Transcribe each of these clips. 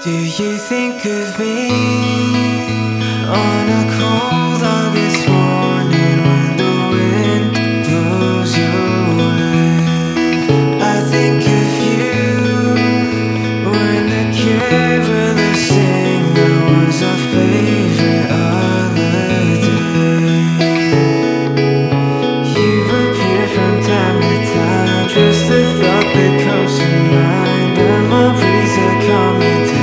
Do you think of me on a cold August morning when the wind blows your way? I think of you when the carolers sing. That was our favorite holiday. You appear from time to time, just a thought that comes to mind. Memories that come into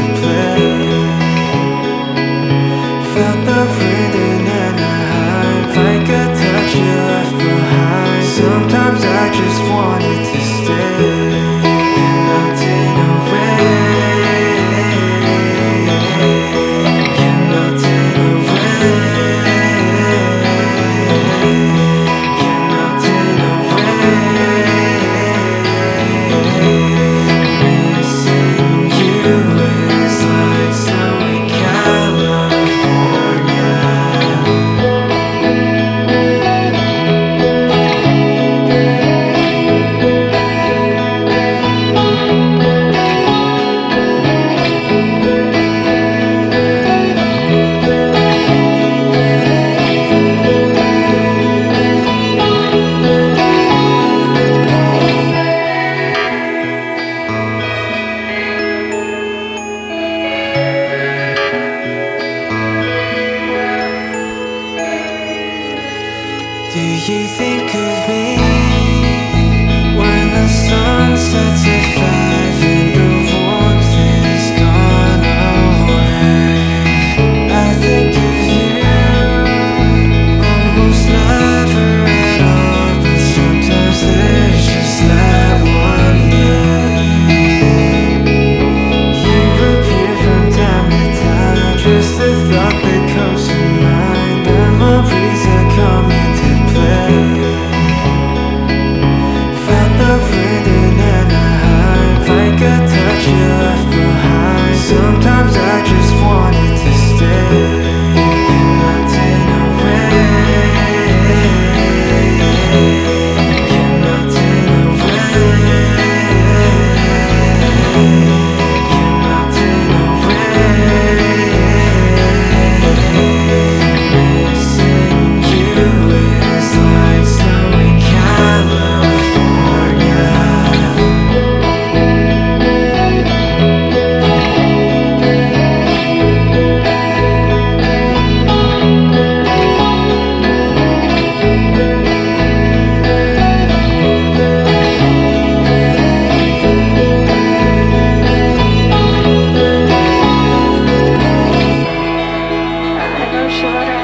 felt the wind in Anaheim, like a touch you left behind. Sometimes I just wanted to stay. You're melting away. You're melting away. You're melting away. Missing you is like snow in California. Do you think of me when the sun sets at 5 and the warmth is gone away? I think of you almost never at all, but sometimes there's just that one day. You appear from time to time, just a thought that comes to mind. Memories that come into felt the wind in Anaheim, like a touch you left behind. Sometimes I just wanted to stay. You're melting away. You're melting away. You're melting away. Missing you is like snow in California. I know shorter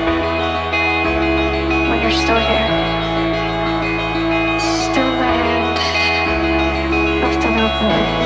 when you're still here. Still my hand left unopened.